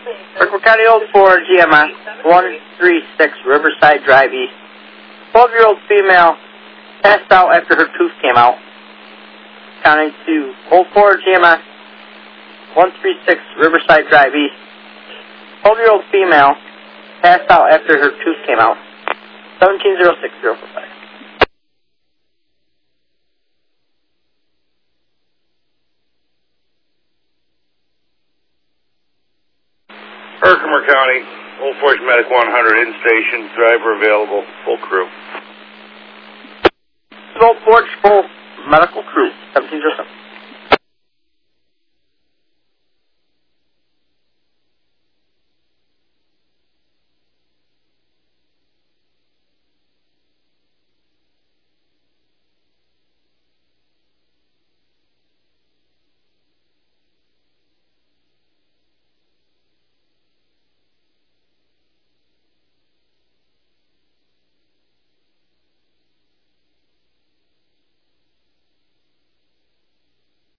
Herkimer County Old Ford, GMS 136 Riverside Drive East. 12-year-old female passed out after her tooth came out. County to Old Ford, GMS 136 Riverside Drive East. 12-year-old female passed out after her tooth came out. 1706-045. Herkimer County, Old Forge Medic 100, in station, driver available, full crew. Old Forge, full medical crew, 1707.